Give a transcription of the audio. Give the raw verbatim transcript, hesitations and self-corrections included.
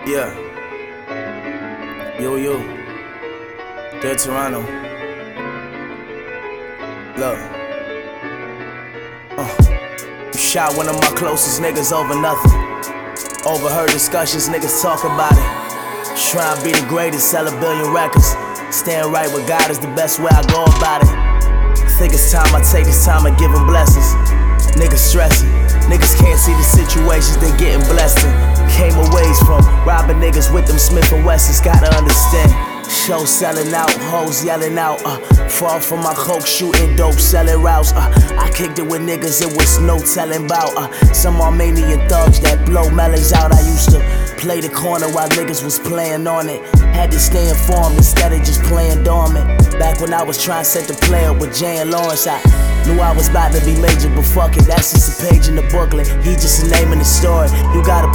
Yeah. Yo, yo. Dead Toronto. Look. Uh. You shot one of my closest niggas over nothing. Overheard discussions, niggas talk about it. Try to be the greatest, sell a billion records. Staying right with God is the best way I go about it. Think it's time I take this time and give him blessings. Niggas stressing, niggas can't see the situations they getting blessed in. Came a ways from robbing niggas with them Smith and Wessons, gotta understand. Show selling out, hoes yelling out, uh, fall from my coke, shooting dope, selling routes, uh, I kicked it with niggas, it was no telling bout, uh, some Armenian thugs that blow melons out. I used to play the corner while niggas was playing on it. Had to stay informed instead of just playing dormant. Back when I was trying to set the play up with Jay and Lawrence, I knew I was about to be major, but fuck it, that's just a page in the booklet. He just a name in the story. You gotta